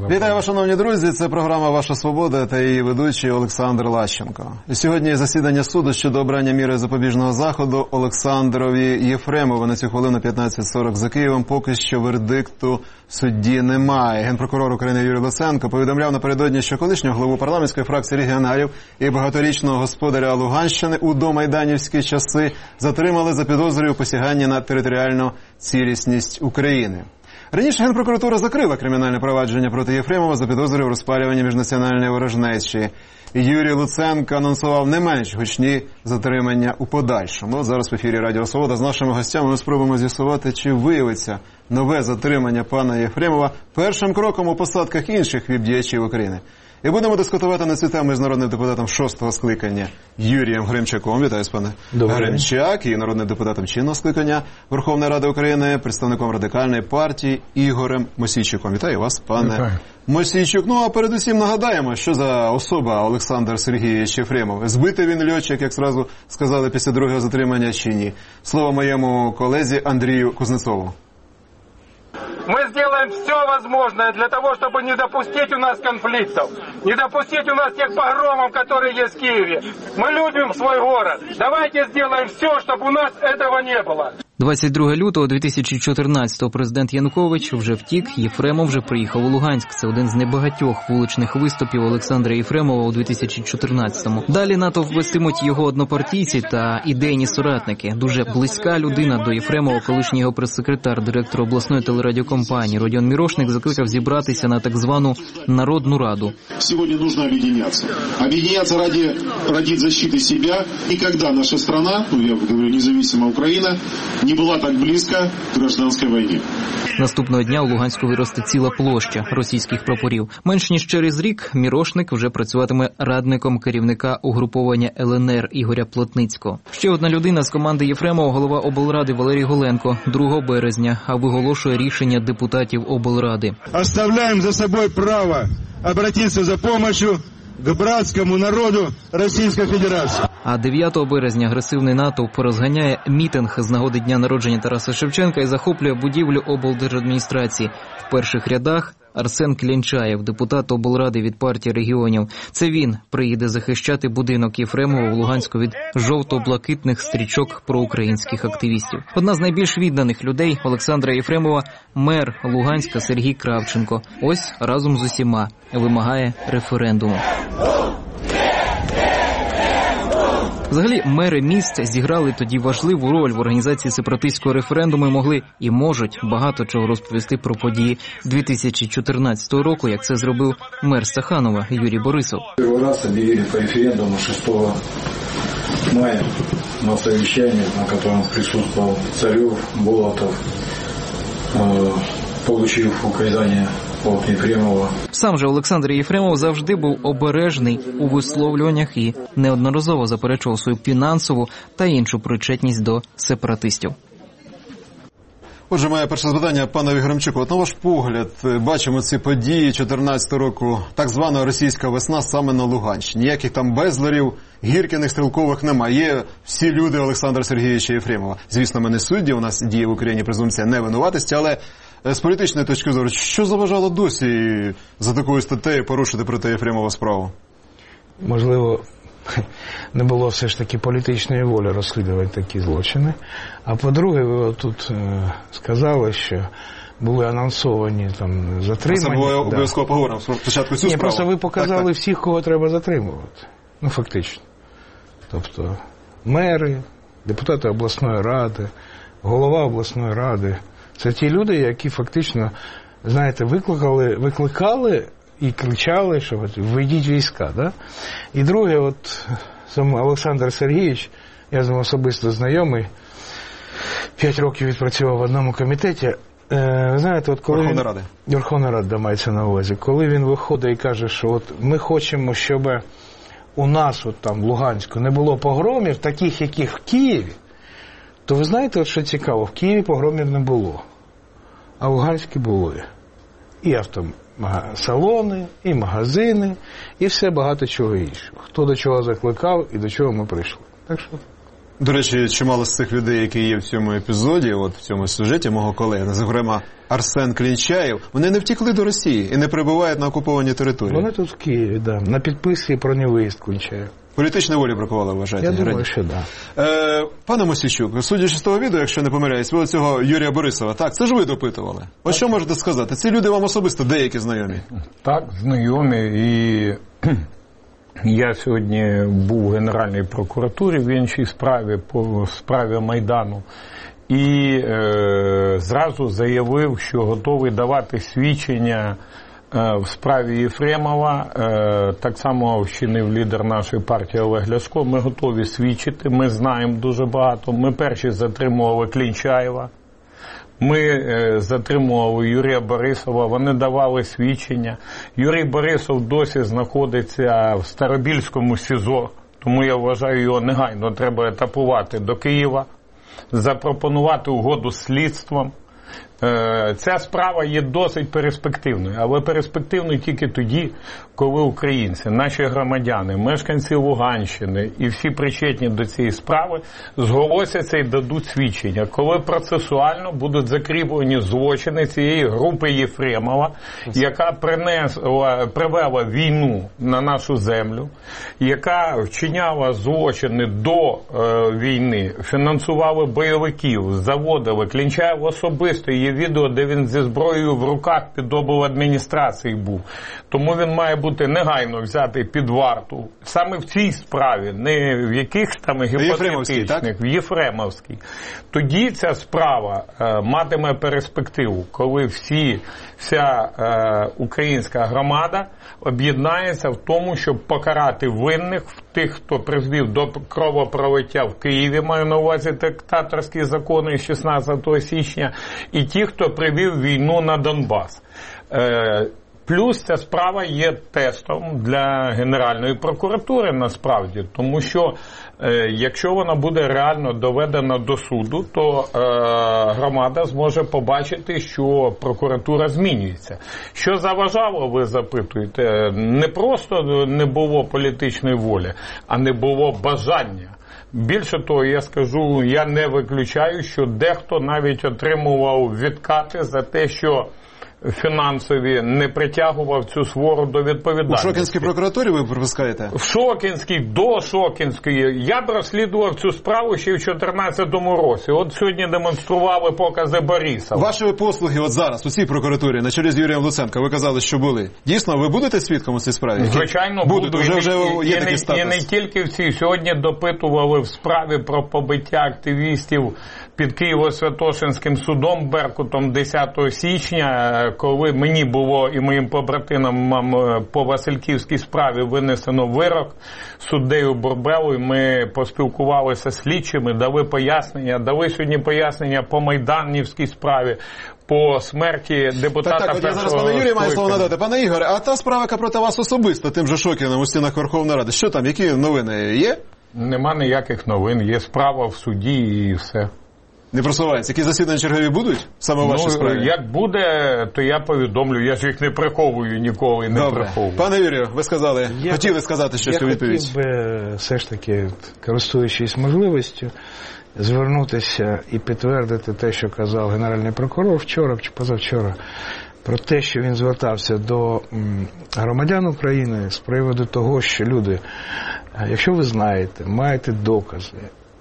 Вітаю вас, шановні друзі. Це програма «Ваша свобода» та її ведучий Олександр Лащенко. І сьогодні засідання суду щодо обрання міри запобіжного заходу Олександрові Єфремову. На цю хвилину 15:40 за Києвом. Поки що вердикту судді немає. Генпрокурор України Юрій Луценко повідомляв напередодні, що колишнього главу парламентської фракції регіоналів і багаторічного господаря Луганщини у домайданівські часи затримали за підозрою у посяганні на територіальну цілісність України. Раніше Генпрокуратура закрила кримінальне провадження проти Єфремова за підозрою у розпалюванні міжнаціональної ворожнечі. Юрій Луценко анонсував не менш гучні затримання у подальшому. Зараз в ефірі Радіо Свобода з нашими гостями ми спробуємо з'ясувати, чи виявиться нове затримання пана Єфремова першим кроком у посадках інших віп-діячів України. І будемо дискутувати на цю тему з народним депутатом 6-го скликання Юрієм Гримчаком. Вітаю, пане Гримчак. І народним депутатом чинного скликання Верховної Ради України, представником Радикальної партії Ігорем Мосійчуком. Вітаю вас, пане Мосійчук. Ну, а передусім нагадаємо, що за особа Олександр Сергійович Єфремов. Збитий він льотчик, як зразу сказали після другого затримання, чи ні? Слово моєму колезі Андрію Кузнецову. Мы сделаем все возможное для того, чтобы не допустить у нас конфликтов, не допустить у нас тех погромов, которые есть в Киеве. Мы любим свой город. Давайте сделаем все, чтобы у нас этого не было. 22 лютого 2014-го президент Янукович вже втік, Єфремов вже приїхав у Луганськ. Це один з небагатьох вуличних виступів Олександра Єфремова у 2014-му. Далі натовп вестимуть його однопартійці та ідейні соратники. Дуже близька людина до Єфремова, колишній його прес-секретар, директор обласної телерадіокомпанії Родіон Мірошник закликав зібратися на так звану Народну Раду. Сьогодні потрібно об'єднатися. Об'єднатися ради защити себе. І коли наша країна, я говорю, незалежна Україна, не була так близько к гражданській війні. Наступного дня у Луганську виросте ціла площа російських прапорів. Менш ніж через рік Мірошник вже працюватиме радником керівника угруповання ЛНР Ігоря Плотницького. Ще одна людина з команди Єфремова, голова облради Валерій Голенко, 2 березня, виголошує рішення депутатів облради. Оставляємо за собою право обратитися за допомогою к братському народу Російської Федерації. А 9 березня агресивний натовп розганяє мітинг з нагоди дня народження Тараса Шевченка і захоплює будівлю облдержадміністрації. В перших рядах Арсен Клянчаєв, депутат облради від партії регіонів. Це він приїде захищати будинок Єфремова в Луганську від жовто-блакитних стрічок проукраїнських активістів. Одна з найбільш відданих людей Олександра Єфремова – мер Луганська Сергій Кравченко. Ось разом з усіма вимагає референдуму. Взагалі, мери міст зіграли тоді важливу роль в організації сепаратистського референдуму і могли і можуть багато чого розповісти про події 2014 року, як це зробив мер Стаханова Юрій Борисов. Перший раз об'явили по референдуму 6 мая на совещании, на котором присутствовал Царев, Болотов, получив указання от Єфремова. Сам же Олександр Єфремов завжди був обережний у висловлюваннях і неодноразово заперечував свою фінансову та іншу причетність до сепаратистів. Отже, моє перше запитання панові Гримчаку. От на ваш погляд, бачимо ці події 2014 року, так звана російська весна саме на Луганщині. Ніяких там безларів, Гіркіних, Стрілкових немає. Є всі люди Олександра Сергійовича Єфремова. Звісно, ми не судді, у нас діє в Україні презумпція невинуватості, але з політичної точки зору, що заважало досі за такою статтею порушити проти Єфремова справу? Можливо, не було все ж таки політичної волі розслідувати такі злочини. А по-друге, ви тут сказали, що були анонсовані там затримання. Це обов'язково поговоримо спочатку цю справу. Просто ви показали всіх, кого треба затримувати. Ну, фактично. Тобто мери, депутати обласної ради, голова обласної ради. Це ті люди, які фактично, знаєте, викликали і кричали, що введіть війська. Да? І друге, от сам Олександр Сергійович, я з ним особисто знайомий, 5 років відпрацював в одному комітеті. Знаєте, от коли Верховна Рада мається на увазі, коли він виходить і каже, що от ми хочемо, щоб у нас от там в Луганську не було погромів, таких, яких в Києві, то ви знаєте, от що цікаво, в Києві погромів не було, а в Луганську були. І автосалони, і магазини, і все багато чого іншого. Хто до чого закликав і до чого ми прийшли. Так що До речі, чимало з цих людей, які є в цьому епізоді, от в цьому сюжеті мого колеги, зокрема Арсен Клінчаєв, вони не втекли до Росії і не перебувають на окупованій території. Вони тут в Києві, да, на підписці про невиїзд Клінчаєв. Політичної волі бракувало, вважаєте? Я думаю, що так. Да. Пане Мосійчук, судячи з того відео, якщо не помиляюсь, ви цього Юрія Борисова, так, це ж ви допитували. От що можете сказати? Ці люди вам особисто деякі знайомі? Так, знайомі, і я сьогодні був в Генеральній прокуратурі в іншій справі, по справі Майдану, і зразу заявив, що готовий давати свідчення в справі Єфремова. Так само вчинив лідер нашої партії Олег Ляшко. Ми готові свідчити, ми знаємо дуже багато. Ми перші затримували Клінчаєва, ми затримували Юрія Борисова, вони давали свідчення. Юрій Борисов досі знаходиться в Старобільському СІЗО, тому я вважаю, його негайно треба етапувати до Києва, запропонувати угоду з слідством. Ця справа є досить перспективною, але перспективною тільки тоді, коли українці, наші громадяни, мешканці Луганщини і всі причетні до цієї справи зголосяться і дадуть свідчення, коли процесуально будуть закріплені злочини цієї групи Єфремова, яка привела війну на нашу землю, яка вчиняла злочини до війни, фінансували бойовиків, заводили. Клінчаєв особисто, є відео, де він зі зброєю в руках під обладміністрації був. Тому він має бути негайно взятий під варту. Саме в цій справі, не в якихось там гіпотетичних, в Єфремовській. Тоді ця справа матиме перспективу, коли вся українська громада об'єднається в тому, щоб покарати винних, тих, хто призвів до кровопролиття в Києві, маю на увазі диктаторські закони 16 січня, і ті, хто привів війну на Донбас. Плюс ця справа є тестом для Генеральної прокуратури насправді, тому що якщо вона буде реально доведена до суду, то громада зможе побачити, що прокуратура змінюється. Що заважало, ви запитуєте, не просто не було політичної волі, а не було бажання. Більше того, я скажу, я не виключаю, що дехто навіть отримував відкати за те, що фінансові не притягував цю свору до відповідальності. У Шокінській прокуратурі ви припускаєте? В Шокінській, до Шокінської. Я б розслідував цю справу ще в 2014 році. От сьогодні демонстрували покази Борисова. Ваші послуги от зараз у цій прокуратурі на чолі з Юрієм Луценко, ви казали, що були. Дійсно, ви будете свідком у цій справі? Звичайно, буду. Вже є такий статус. І не тільки в цій. Сьогодні допитували в справі про побиття активістів під Києво-Святошинським судом Беркутом 10 січня, коли мені було і моїм побратимам по Васильківській справі винесено вирок суддею Бурбелою, ми поспілкувалися з слідчими, дали сьогодні пояснення по Майданівській справі, по смерті депутата Так, я зараз пане Юрію маю слово надати. Пане Ігоре, а та справа, яка проти вас особисто, тим же Шокіним у стінах Верховної Ради, що там, які новини є? Нема ніяких новин, є справа в суді і все. Не просувається. Які засідання чергові будуть? Саме у вашій справі? Як буде, то я повідомлю. Я ж їх не приховую ніколи, не приховую. Пане Юрію, ви сказали, хотіли сказати щось у відповідь. Я хотів би все ж таки, користуючись можливістю, звернутися і підтвердити те, що казав Генеральний прокурор вчора чи позавчора, про те, що він звертався до громадян України з приводу того, що люди, якщо ви знаєте, маєте докази,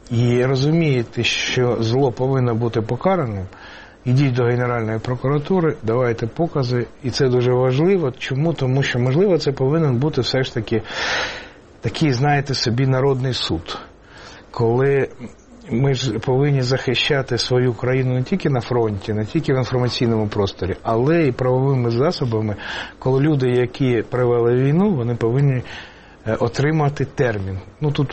і розумієте, що зло повинно бути покараним, ідіть до Генеральної прокуратури, давайте покази. І це дуже важливо. Чому? Тому що, можливо, це повинен бути все ж таки такий, знаєте, собі народний суд. Коли ми ж повинні захищати свою країну не тільки на фронті, не тільки в інформаційному просторі, але і правовими засобами, коли люди, які провели війну, вони повинні отримати термін. Ну, тут...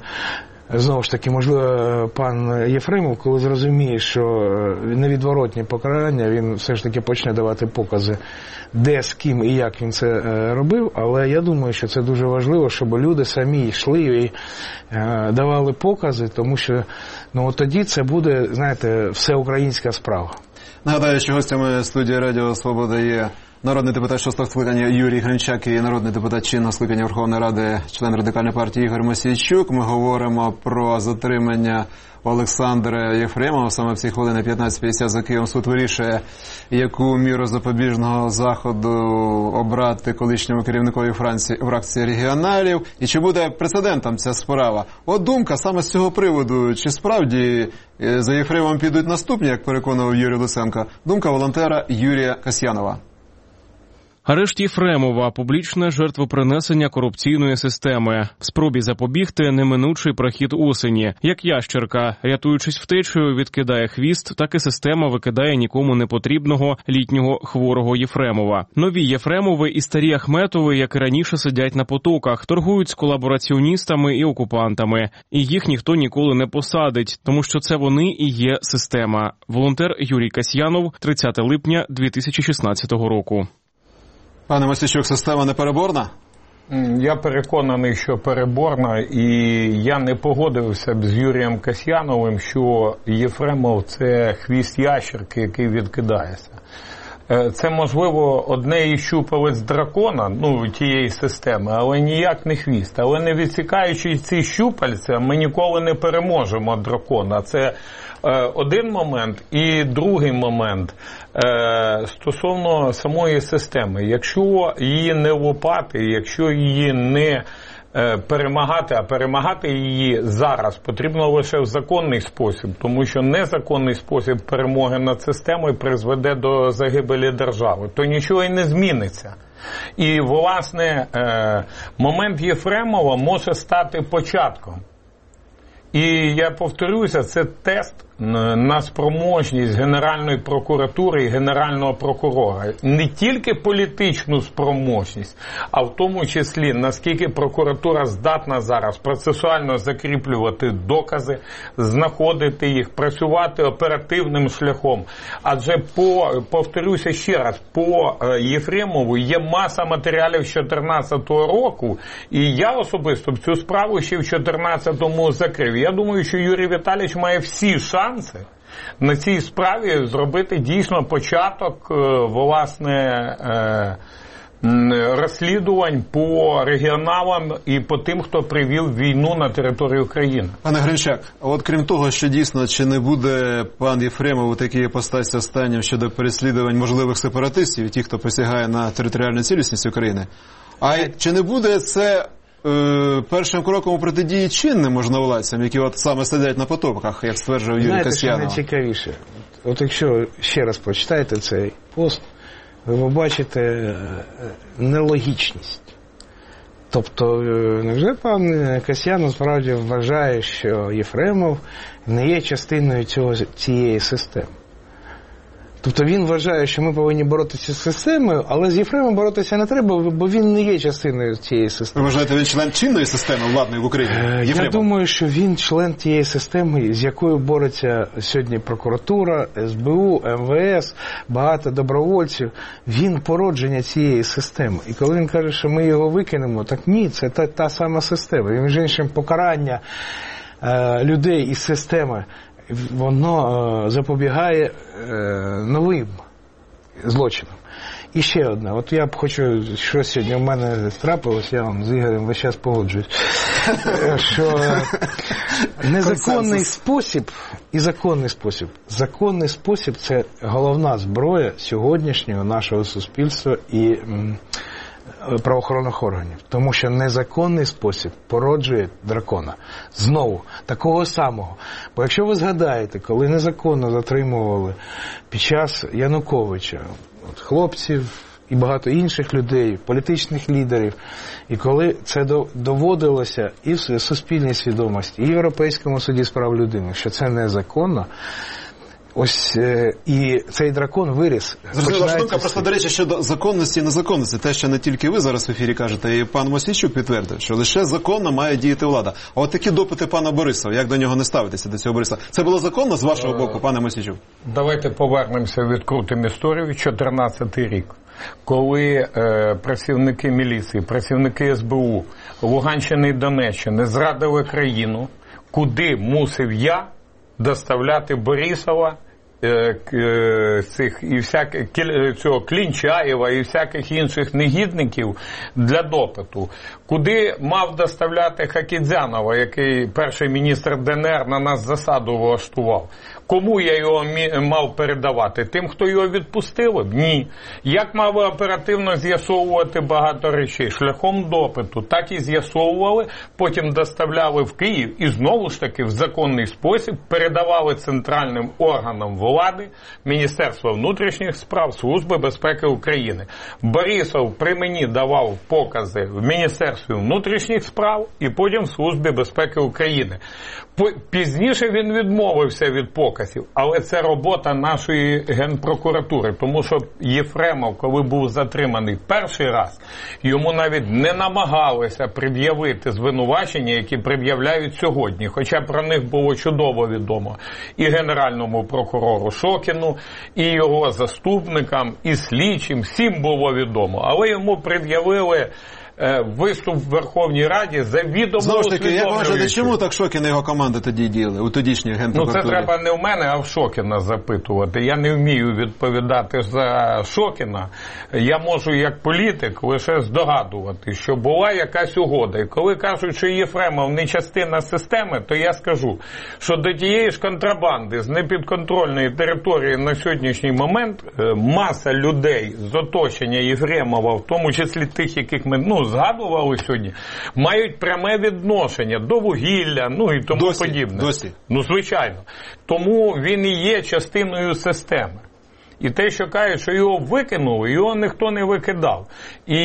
Знову ж таки, можливо, пан Єфремов, коли зрозуміє, що невідворотні покарання, він все ж таки почне давати покази, де, з ким і як він це робив, але я думаю, що це дуже важливо, щоб люди самі йшли і давали покази, тому що от тоді це буде, знаєте, всеукраїнська справа. Нагадаю, що гостями студії Радіо Свобода є народний депутат 6-го скликання Юрій Гринчак і народний депутат чинного скликання Верховної Ради, член Радикальної партії Ігор Мосійчук. Ми говоримо про затримання Олександра Єфремова. Саме в ці хвилини 15:50 за Києвом суд вирішує, яку міру запобіжного заходу обрати колишньому керівникові фракції регіоналів. І чи буде прецедентом ця справа? От думка саме з цього приводу, чи справді за Єфремовим підуть наступні, як переконував Юрій Луценко, думка волонтера Юрія Касьянова. Арешт Єфремова – публічне жертвопринесення корупційної системи. В спробі запобігти неминучий прохід осені. Як ящерка, рятуючись втечею, відкидає хвіст, так і система викидає нікому не потрібного літнього хворого Єфремова. Нові Єфремови і старі Ахметови, як і раніше, сидять на потоках, торгують з колабораціоністами і окупантами. І їх ніхто ніколи не посадить, тому що це вони і є система. Волонтер Юрій Касьянов, 30 липня 2016 року. Пане Мосійчук, система не переборна? Я переконаний, що переборна, і я не погодився б з Юрієм Касьяновим, що Єфремов – це хвіст ящерки, який відкидається. Це, можливо, одне із щупалець дракона, тієї системи, але ніяк не хвіст. Але не відсікаючи ці щупальця, ми ніколи не переможемо дракона. Це один момент. І другий момент стосовно самої системи. Якщо її не лопати, якщо її не перемагати, а перемагати її зараз потрібно лише в законний спосіб, тому що незаконний спосіб перемоги над системою призведе до загибелі держави, то нічого і не зміниться. І, власне, момент Єфремова може стати початком. І я повторюся, це тест на спроможність Генеральної прокуратури і Генерального прокурора. Не тільки політичну спроможність, а в тому числі, наскільки прокуратура здатна зараз процесуально закріплювати докази, знаходити їх, працювати оперативним шляхом. Адже, повторюся ще раз, по Єфремову є маса матеріалів з 2014 року, і я особисто цю справу ще в 2014-му закрив. Я думаю, що Юрій Віталійович має всі шанси на цій справі зробити дійсно початок, власне, розслідувань по регіоналам і по тим, хто привів війну на територію України. Пане Гринчак, от крім того, що дійсно, чи не буде пан Єфремов у такій іпостасі останнім щодо переслідувань можливих сепаратистів і тих, хто посягає на територіальну цілісність України, а чи не буде це першим кроком у протидії чинним можновладцям, які от саме сидять на потоках, як стверджував Юрій Касьянов? Знаєте, що найцікавіше? От якщо ще раз прочитаєте цей пост, ви побачите нелогічність. Тобто, невже пан Касьянов справді вважає, що Єфремов не є частиною цієї системи? Тобто він вважає, що ми повинні боротися з системою, але з Єфремом боротися не треба, бо він не є частиною цієї системи. Ви вважаєте, він член чинної системи владної в Україні? Єфремов? Я думаю, що він член тієї системи, з якою бореться сьогодні прокуратура, СБУ, МВС, багато добровольців. Він породження цієї системи. І коли він каже, що ми його викинемо, так ні, це та сама система. І, між іншим, покарання людей із системи, воно запобігає новим злочинам. І ще одне. От я б хочу, що сьогодні в мене трапилось, я вам з Ігорем весь час погоджуюсь, що незаконний спосіб і законний спосіб. Законний спосіб – це головна зброя сьогоднішнього нашого суспільства і правоохоронних органів. Тому що незаконний спосіб породжує дракона. Знову, такого самого. Бо якщо ви згадаєте, коли незаконно затримували під час Януковича хлопців і багато інших людей, політичних лідерів, і коли це доводилося і в суспільній свідомості, і в Європейському суді з прав людини, що це незаконно, ось і цей дракон виріс. Зрозуміло, ваша думка просто, до речі, щодо законності і незаконності. Те, що не тільки ви зараз в ефірі кажете, і пан Мосійчук підтвердив, що лише законно має діяти влада. А от такі допити пана Борисова, як до нього не ставитися, до цього Бориса? Це було законно з вашого боку, пане Мосійчук? Давайте повернемося, відкрутимо історію. 2014 рік, коли працівники міліції, працівники СБУ Луганщини і Донеччини зрадили країну, куди мусив я доставляти Борисова цього Клінчаєва і всяких інших негідників для допиту, куди мав доставляти Хакідзянова, який перший міністр ДНР на нас засаду влаштував. Кому я його мав передавати? Тим, хто його відпустили? Ні. Як мав оперативно з'ясовувати багато речей? Шляхом допиту. Так і з'ясовували, потім доставляли в Київ і знову ж таки в законний спосіб передавали центральним органам влади, Міністерства внутрішніх справ, Служби безпеки України. Борисов при мені давав покази в Міністерстві внутрішніх справ і потім в Службі безпеки України. Пізніше він відмовився від показів, але це робота нашої Генпрокуратури, тому що Єфремов, коли був затриманий перший раз, йому навіть не намагалися пред'явити звинувачення, які пред'являють сьогодні, хоча про них було чудово відомо і Генеральному прокурору Шокіну, і його заступникам, і слідчим, всім було відомо, але йому пред'явили виступ в Верховній Раді завідомо знову ж таки, як вважаєте, усвідомлюючи. чому так Шокін і його команда тоді діяли у тодішній Генпрокуратурі? Ну це треба не в мене, а в Шокіна запитувати. Я не вмію відповідати за Шокіна. Я можу як політик лише здогадувати, що була якась угода. І коли кажуть, що Єфремов не частина системи, то я скажу, що до тієї ж контрабанди з непідконтрольної території на сьогоднішній момент маса людей з оточення Єфремова, в тому числі тих, яких ми згадували сьогодні, мають пряме відношення до вугілля, і тому подібне. Досі. Ну, звичайно. Тому він і є частиною системи. І те, що кажуть, що його викинули, його ніхто не викидав. І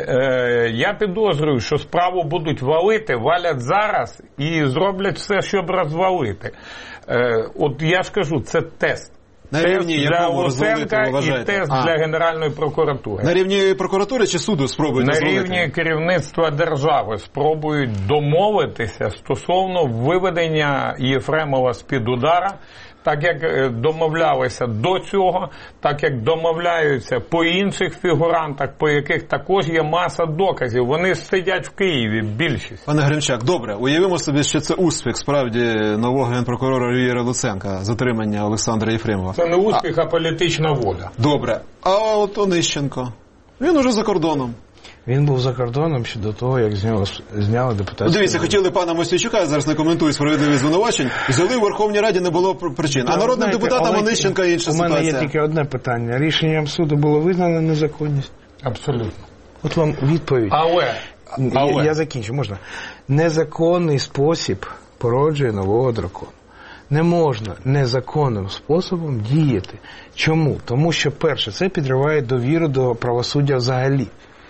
я підозрюю, що справу будуть валять зараз і зроблять все, щоб розвалити. От я ж кажу, це тест. На рівні для Луценка і тест для Генеральної прокуратури. На рівні прокуратури чи суду спробують дозволити? На рівні керівництва держави спробують домовитися стосовно виведення Єфремова з-під удара, так як домовлялися до цього, так як домовляються по інших фігурантах, по яких також є маса доказів. Вони сидять в Києві, більшість. Пане Гринчак, добре, уявимо собі, що це успіх справді нового генпрокурора Юрія Луценка, затримання Олександра Єфремова. Це не успіх, а політична воля. Добре. А от Онищенко? Він уже за кордоном. Він був за кордоном ще до того, як зняли депутатську. Дивіться, хотіли пана Мосійчука, я зараз не коментую справедливі звинувачень, взяли в Верховній Раді, не було причин. А народним депутатам Онищенка інша ситуація. У мене є тільки одне питання. Рішенням суду було визнано незаконність? Абсолютно. От вам відповідь. Але. Я закінчу, можна? Незаконний спосіб породжує нового дракона. Не можна незаконним способом діяти. Чому? Тому що, перше, це підриває довіру до правосуддя взагалі.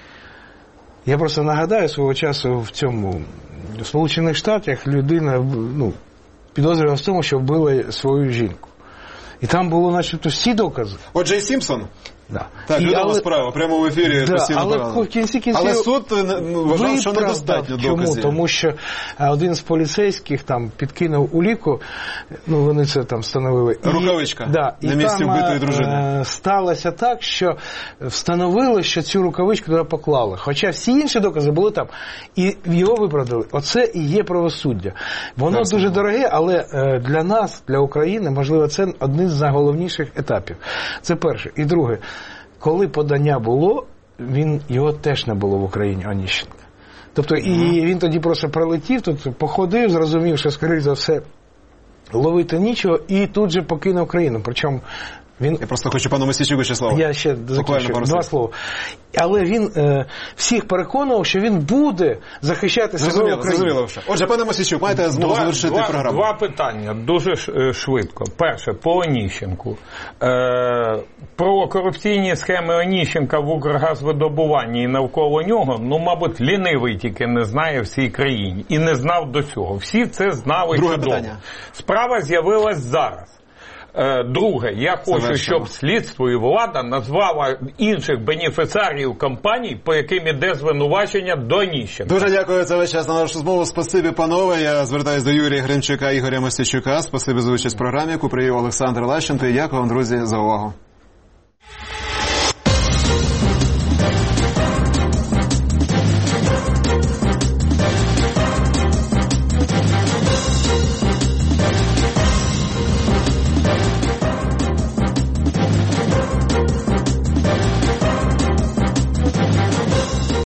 Я просто нагадаю, свого часу в Сполучених Штатах людина підозрювала в тому, що вбила свою жінку. І там було начебто всі докази. От Джей Сімпсон? Да. Так, відома справа, прямо в ефірі постійно але в кінці але суд вважав, що недостатньо доказів. Чому? Тому що один з поліцейських там підкинув уліку, вони це там встановили. Рукавичка на місці вбитої дружини. Сталося так, що встановили, що цю рукавичку туди поклали. Хоча всі інші докази були там. І його виправдали. Оце і є правосуддя. Воно дуже дороге, але для нас, для України, можливо, це один з найголовніших етапів. Це перше. І друге. Коли подання було, його теж не було в Україні, Онищенка. Тобто, і він тоді просто прилетів, тут походив, зрозумів, що, скоріше за все, ловити нічого, і тут же покинув країну. Причому Я просто хочу пану Мосійчуку ще слово. Я ще закінчу. Два слова. Але він всіх переконував, що він буде захищати себе Україну. Отже, пане Мосійчук, маєте змогу завершити програму. Два питання дуже швидко. Перше, по Онищенку. Про корупційні схеми Онищенка в Укргазвидобуванні і навколо нього, мабуть, лінивий тільки не знає в цій країні. І не знав до цього. Всі це знали чудово. Справа з'явилась зараз. Друге, я хочу, щоб слідство і влада назвала інших бенефіціарів компаній, по яким іде звинувачення до Онищенка. Дуже дякую за весь час на нашу розмову. Спасибі, панове. Я звертаюся до Юрія Гринчука, Ігоря Мосійчука. Спасибі за участь в програмі, яку привів Олександр Лащенко. І дякую вам, друзі, за увагу.